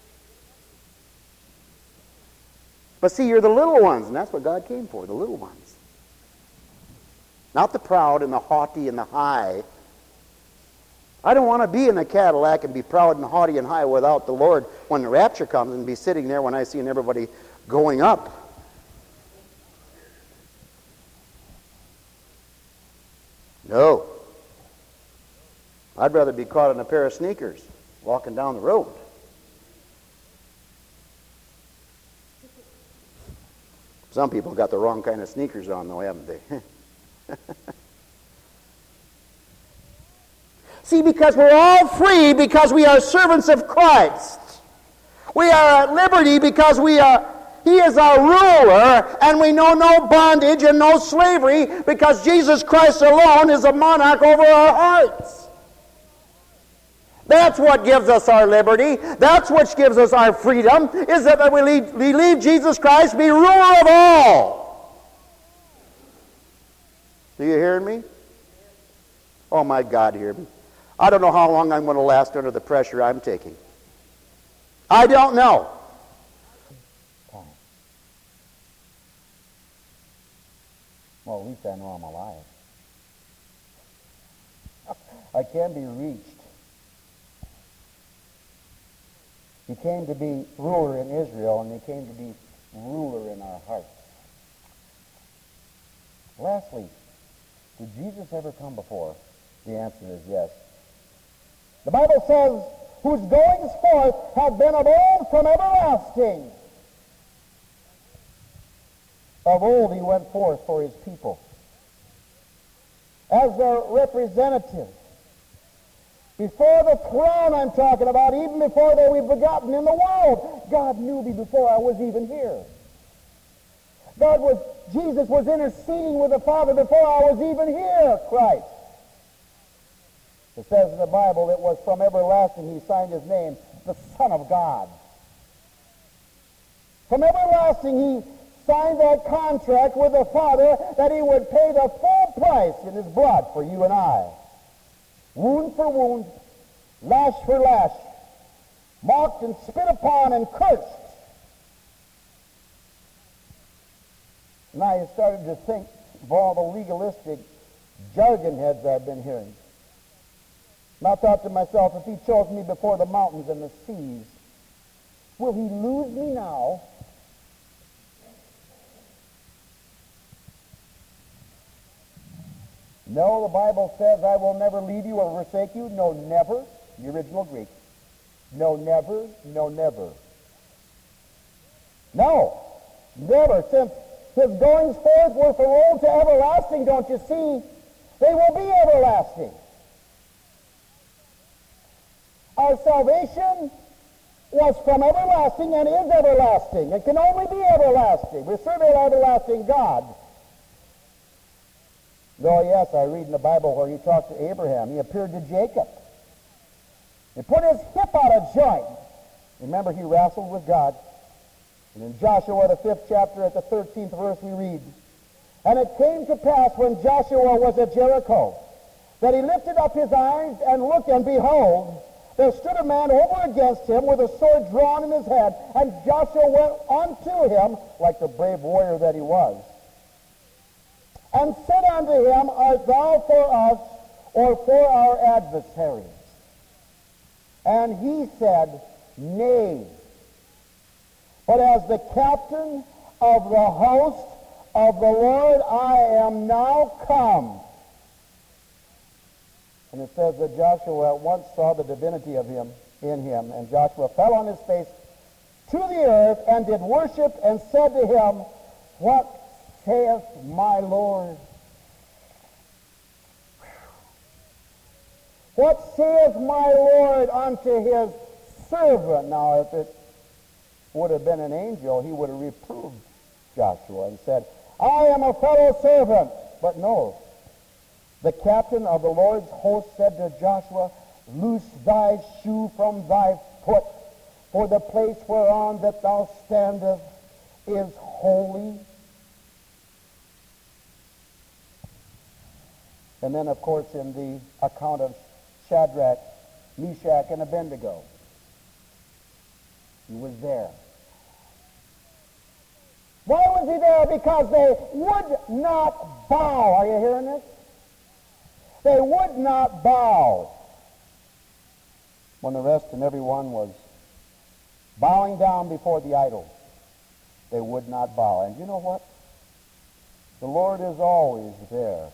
But see, you're the little ones, and that's what God came for, the little ones. Not the proud and the haughty and the high. I don't want to be in a Cadillac and be proud and haughty and high without the Lord when the rapture comes and be sitting there when I see everybody going up. No. I'd rather be caught in a pair of sneakers walking down the road. Some people got the wrong kind of sneakers on, though, haven't they? See, because we're all free because we are servants of Christ. We are at liberty because He is our ruler, and we know no bondage and no slavery because Jesus Christ alone is a monarch over our hearts. That's what gives us our liberty. That's what gives us our freedom, is that we leave Jesus Christ be ruler of all. Do you hear me? Oh, my God, hear me. I don't know how long I'm going to last under the pressure I'm taking. I don't know. Well, at least I know I'm alive. I can be reached. He came to be ruler in Israel, and he came to be ruler in our hearts. Lastly, did Jesus ever come before? The answer is yes. The Bible says, whose goings forth have been of old from everlasting. Of old he went forth for his people. As their representative. Before the throne I'm talking about, even before they were begotten in the world, God knew me before I was even here. Jesus was interceding with the Father before I was even here, Christ. It says in the Bible, it was from everlasting he signed his name, the Son of God. From everlasting he signed that contract with the Father that he would pay the full price in his blood for you and I. Wound for wound, lash for lash, mocked and spit upon and cursed. And I started to think of all the legalistic jargon heads I've been hearing. And I thought to myself, if he chose me before the mountains and the seas, will he lose me now? No, the Bible says, I will never leave you or forsake you. No, never. The original Greek. No, never. No, never. No, never. Since his goings forth were from old to everlasting, don't you see? They will be everlasting. Our salvation was from everlasting and is everlasting. It can only be everlasting. We serve an everlasting God. Oh, yes, I read in the Bible where he talked to Abraham. He appeared to Jacob. He put his hip out of joint. Remember, he wrestled with God. And in Joshua, the 5th chapter, at the 13th verse, we read, and it came to pass when Joshua was at Jericho, that he lifted up his eyes and looked, and behold, there stood a man over against him with a sword drawn in his hand, and Joshua went unto him, like the brave warrior that he was, and said unto him, art thou for us, or for our adversaries? And he said, nay, but as the captain of the host of the Lord I am now come. And it says that Joshua at once saw the divinity of him in him, and Joshua fell on his face to the earth and did worship, and said to him, what saith my Lord? What saith my Lord unto his servant? Now, if it would have been an angel, he would have reproved Joshua and said, I am a fellow servant. But no. The captain of the Lord's host said to Joshua, loose thy shoe from thy foot, for the place whereon that thou standest is holy. And then, of course, in the account of Shadrach, Meshach, and Abednego, he was there. Why was he there? Because they would not bow. Are you hearing this? They would not bow. When the rest and everyone was bowing down before the idol, they would not bow. And you know what? The Lord is always there.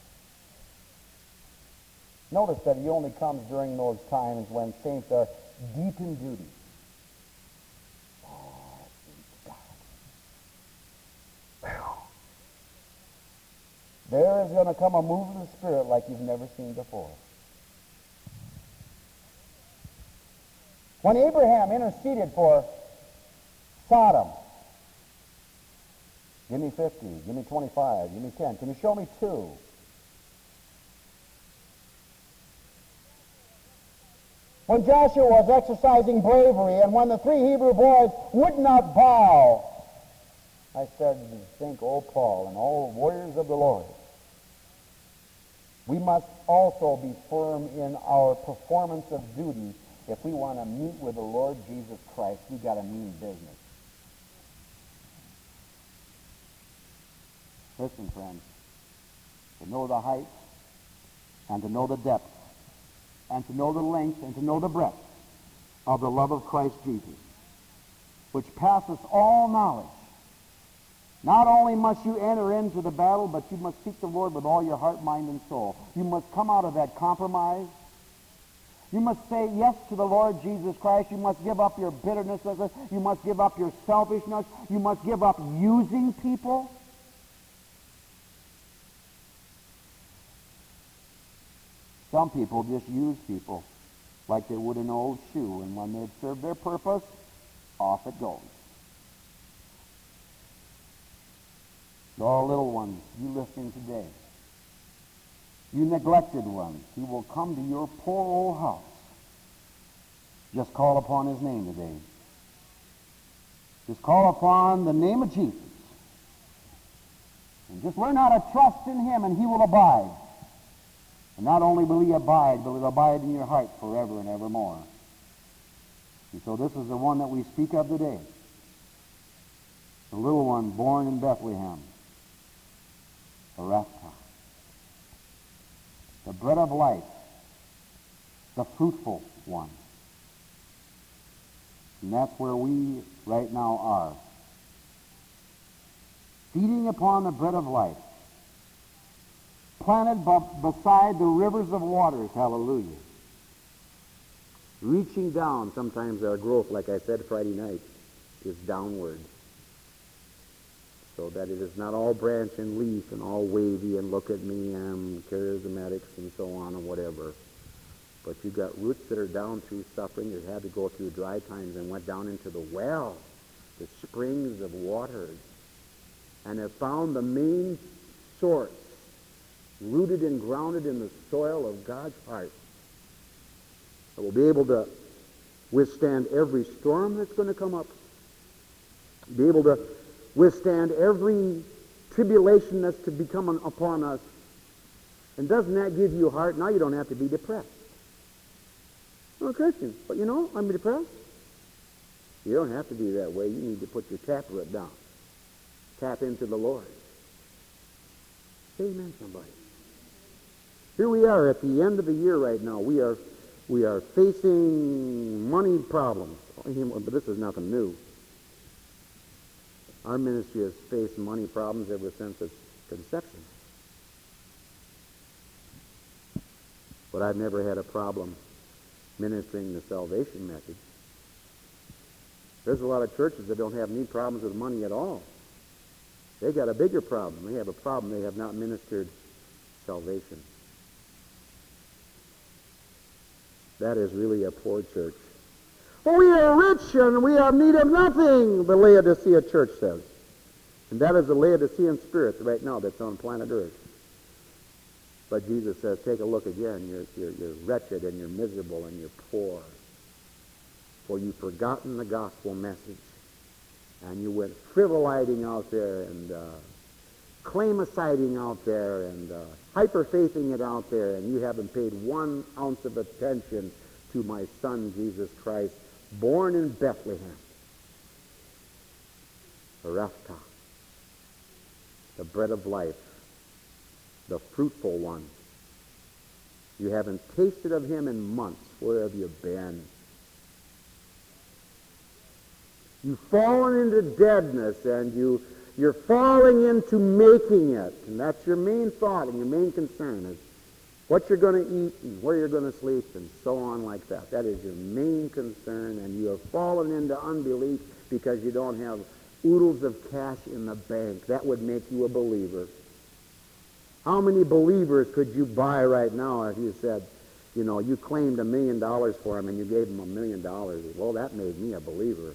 Notice that he only comes during those times when saints are deep in duty. There is going to come a move of the Spirit like you've never seen before. When Abraham interceded for Sodom, give me 50, give me 25, give me 10. Can you show me 2? When Joshua was exercising bravery, and when the 3 Hebrew boys would not bow, I started to think, oh, Paul and all warriors of the Lord, we must also be firm in our performance of duty. If we want to meet with the Lord Jesus Christ, we've got to mean business. Listen, friends, to know the height, and to know the depth, and to know the length, and to know the breadth of the love of Christ Jesus, which passeth all knowledge. Not only must you enter into the battle, but you must seek the Lord with all your heart, mind, and soul. You must come out of that compromise. You must say yes to the Lord Jesus Christ. You must give up your bitterness. You must give up your selfishness. You must give up using people. Some people just use people like they would an old shoe, and when they've served their purpose, off it goes. Oh, little ones, you listening today, you neglected ones, he will come to your poor old house. Just call upon his name today. Just call upon the name of Jesus. And just learn how to trust in him, and he will abide. And not only will he abide, but he'll abide in your heart forever and evermore. And so this is the one that we speak of today. The little one born in Bethlehem. Ephrathah. The bread of life. The fruitful one. And that's where we right now are. Feeding upon the bread of life. Planted beside the rivers of waters. Hallelujah. Reaching down. Sometimes our growth, like I said Friday night, is downward. So that it is not all branch and leaf and all wavy and look at me, I'm charismatics and so on and whatever. But you've got roots that are down through suffering, that had to go through dry times and went down into the well, the springs of waters, and have found the main source, rooted and grounded in the soil of God's heart, that will be able to withstand every storm that's going to come up, be able to withstand every tribulation that's to be coming upon us. And doesn't that give you a heart? Now you don't have to be depressed. Well, Christian, but you know, I'm depressed. You don't have to be that way. You need to put your taproot down. Tap into the Lord. Amen, somebody. Here we are at the end of the year right now. We are facing money problems. But this is nothing new. Our ministry has faced money problems ever since its conception. But I've never had a problem ministering the salvation message. There's a lot of churches that don't have any problems with money at all. They got a bigger problem. They have a problem. They have not ministered salvation. That is really a poor church. For we are rich and we have need of nothing, the Laodicea church says. And that is the Laodicean spirit right now that's on planet Earth. But Jesus says, take a look again. You're wretched and you're miserable and you're poor. For you've forgotten the gospel message. And you went frivolizing out there and claimiciding out there and hyper-faithing it out there. And you haven't paid 1 ounce of attention to my son, Jesus Christ, born in Bethlehem. Ephrathah, the bread of life, the fruitful one. You haven't tasted of him in months. Where have you been? You've fallen into deadness, and you're falling into making it. And that's your main thought and your main concern is what you're going to eat and where you're going to sleep and so on like that. That is your main concern, and you have fallen into unbelief because you don't have oodles of cash in the bank. That would make you a believer. How many believers could you buy right now if you said, you know, you claimed $1 million for him and you gave him $1 million? Well, that made me a believer.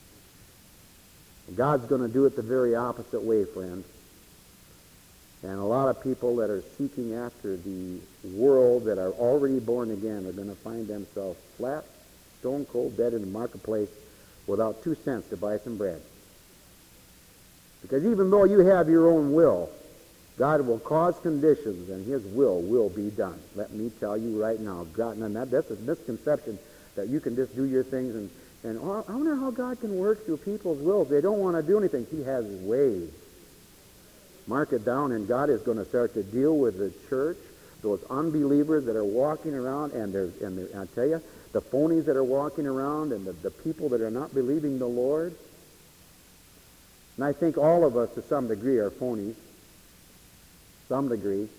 God's going to do it the very opposite way, friend. And a lot of people that are seeking after the world that are already born again are going to find themselves flat, stone cold dead in the marketplace without 2 cents to buy some bread. Because even though you have your own will, God will cause conditions and his will be done. Let me tell you right now, God, and that's a misconception that you can just do your things and oh, I wonder how God can work through people's wills. They don't want to do anything. He has his ways. Mark it down, and God is going to start to deal with the church, those unbelievers that are walking around, and I tell you, the phonies that are walking around, and the people that are not believing the Lord. And I think all of us, to some degree, are phonies. Some degree.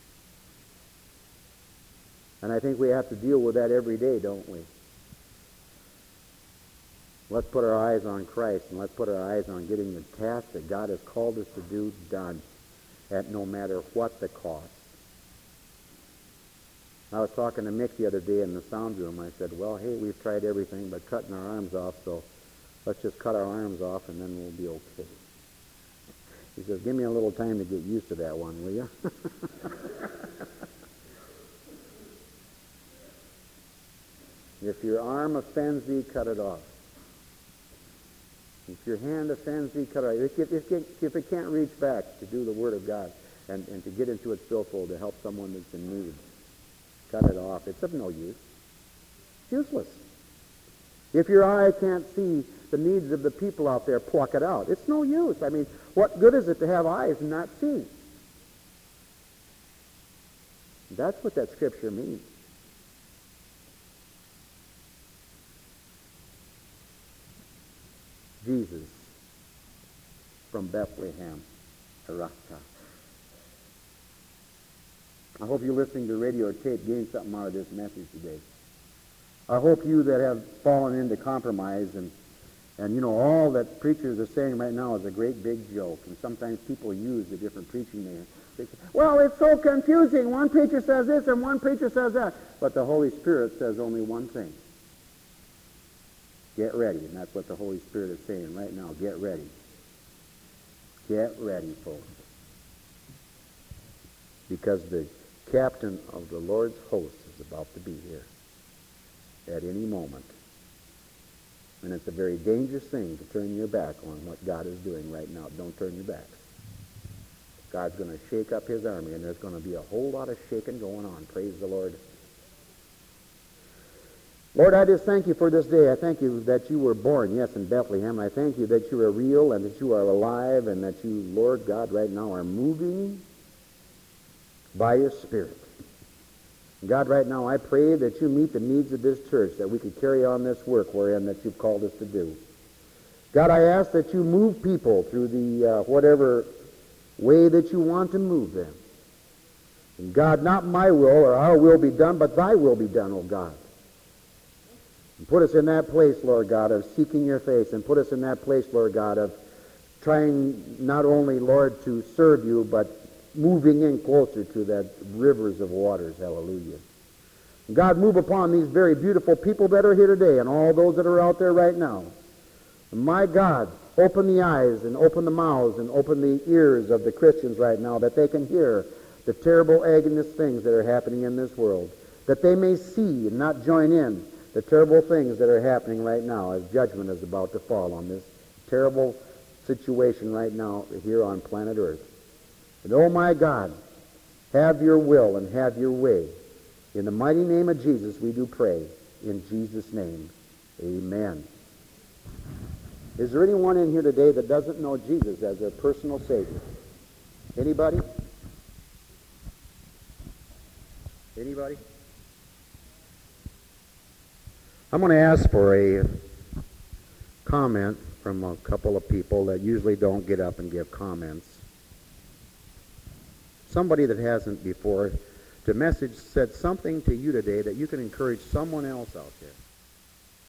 And I think we have to deal with that every day, don't we? Let's put our eyes on Christ, and let's put our eyes on getting the task that God has called us to do done, at no matter what the cost. I was talking to Mick the other day in the sound room. I said, well, hey, we've tried everything but cutting our arms off, so let's just cut our arms off and then we'll be okay. He says, give me a little time to get used to that one, will you? If your arm offends thee, cut it off. If your hand offends thee, cut it off. If it can't reach back to do the Word of God and to get into its billfold to help someone that's in need, cut it off. It's of no use. It's useless. If your eye can't see the needs of the people out there, pluck it out. It's no use. I mean, what good is it to have eyes and not see? That's what that scripture means. Jesus from Bethlehem, Ephrathah. I hope you listening to radio or tape gain something out of this message today. I hope you that have fallen into compromise and all that preachers are saying right now is a great big joke. And sometimes people use the different preaching they say, well, it's so confusing. One preacher says this and one preacher says that. But the Holy Spirit says only one thing. Get ready. And that's what the Holy Spirit is saying right now. Get ready. Get ready, folks. Because the captain of the Lord's host is about to be here at any moment. And it's a very dangerous thing to turn your back on what God is doing right now. Don't turn your backs. God's going to shake up his army, and there's going to be a whole lot of shaking going on. Praise the Lord. Lord, I just thank you for this day. I thank you that you were born, yes, in Bethlehem. I thank you that you are real and that you are alive and that you, Lord God, right now are moving by your Spirit. God, right now I pray that you meet the needs of this church, that we could carry on this work wherein that you've called us to do. God, I ask that you move people through the whatever way that you want to move them. And God, not my will or our will be done, but thy will be done, O God. And put us in that place, Lord God, of seeking your face, and put us in that place, Lord God, of trying not only, Lord, to serve you, but moving in closer to that rivers of waters. Hallelujah. God, move upon these very beautiful people that are here today and all those that are out there right now. And my God, open the eyes and open the mouths and open the ears of the Christians right now that they can hear the terrible, agonious things that are happening in this world, that they may see and not join in the terrible things that are happening right now as judgment is about to fall on this terrible situation right now here on planet Earth. And oh my God, have your will and have your way. In the mighty name of Jesus we do pray. In Jesus' name, amen. Is there anyone in here today that doesn't know Jesus as their personal Savior? Anybody? Anybody? I'm going to ask for a comment from a couple of people that usually don't get up and give comments. Somebody that hasn't before. The message said something to you today that you can encourage someone else out there.